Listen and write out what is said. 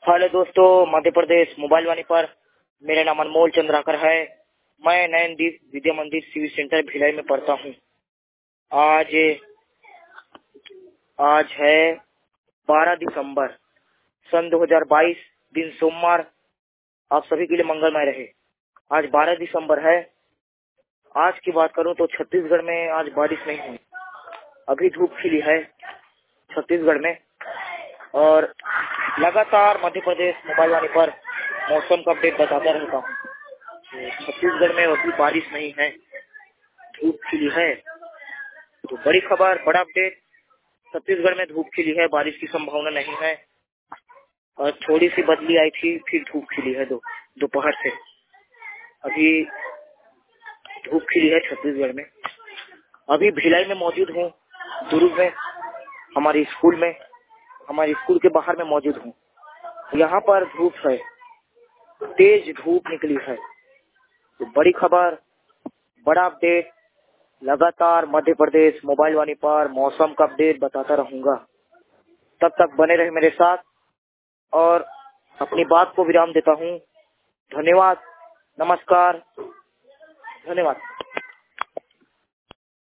Hello दोस्तों, Madhya Pradesh mobile वाणी पर मेरा नाम अनमोल चंद्राकर है। मैं नयनदीप विद्या मंदिर सिविल सेंटर भिलाई में पढ़ता हूँ। आज आज है 12 दिसंबर सन 2022, दिन सोमवार। आप सभी के लिए मंगलमय रहे। आज 12 दिसंबर है। आज की बात करूं तो छत्तीसगढ़ में आज बारिश नहीं हुई। अभी धूप खिली है छत्तीसगढ़ में। और लगातार मध्य प्रदेश मोबाइल वाणी पर मौसम का अपडेट बताता रहता हूँ। तो छत्तीसगढ़ में अभी बारिश नहीं है, धूप खिली है। तो बड़ी खबर, बड़ा अपडेट, छत्तीसगढ़ में धूप खिली है, बारिश की संभावना नहीं है। और थोड़ी सी बदली आई थी, फिर धूप खिली है दोपहर से। अभी धूप खिली है छत्तीसगढ़ में। अभी भिलाई में मौजूद हूँ, दुर्ग में, हमारे स्कूल के बाहर में मौजूद हूँ। यहाँ पर धूप है, तेज धूप निकली है। तो बड़ी खबर, बड़ा अपडेट, लगातार मध्य प्रदेश मोबाइल वाणी पर मौसम का अपडेट बताता रहूंगा। तब तक बने रहे मेरे साथ और अपनी बात को विराम देता हूँ। धन्यवाद, नमस्कार, धन्यवाद।